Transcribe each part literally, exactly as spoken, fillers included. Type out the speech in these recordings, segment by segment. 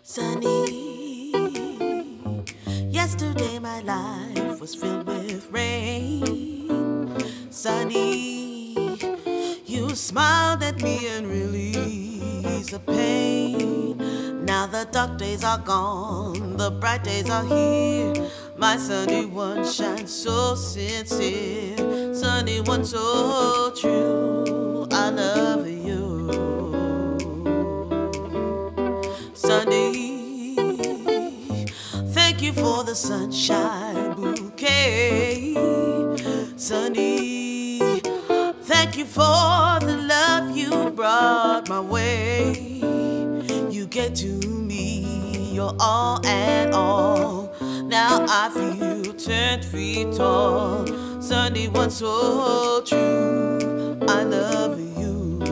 Sunny, yesterday my life was filled with rain. Sunny, you smiled at me and released the pain. Now the dark days are gone, the bright days are here. My sunny one shines so sincere, sunny one so true. I love you. Sunny, thank you for the sunshine bouquet. Sunny, thank you for the love you brought my way. You get to me, you're all and all. Now I feel ten feet tall. Sunny, one so true. I love you.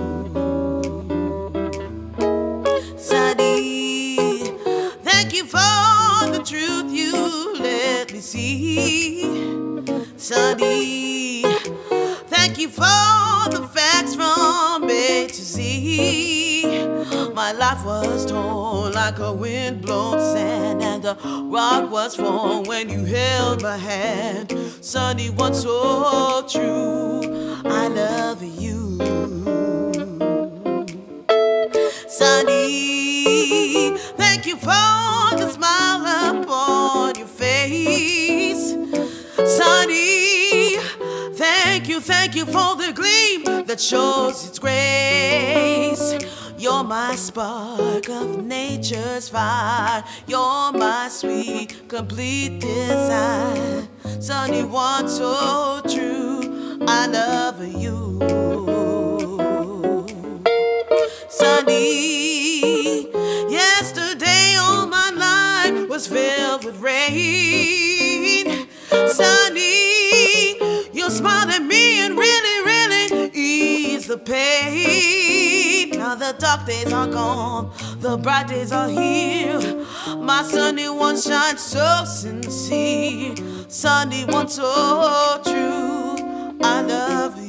Sunny, thank you for the truth you let me see. Sunny, thank you for the facts from A to Z. My life was torn like a wind-blown sand, and the rock was formed when you held my hand. Sunny, one so true. I love you. Sunny, thank you for the smile upon your face. Sunny, thank you, thank you for the gleam that shows its grace. You're my spark of nature's fire. You're my sweet, complete desire. Sunny, one so true. I love you. Sunny, yesterday all my life was filled with rain. Sunny, you smiled at me and really, really eased the pain. Now the dark days are gone, the bright days are here. My sunny one shines so sincere. Sunny one so true. I love you.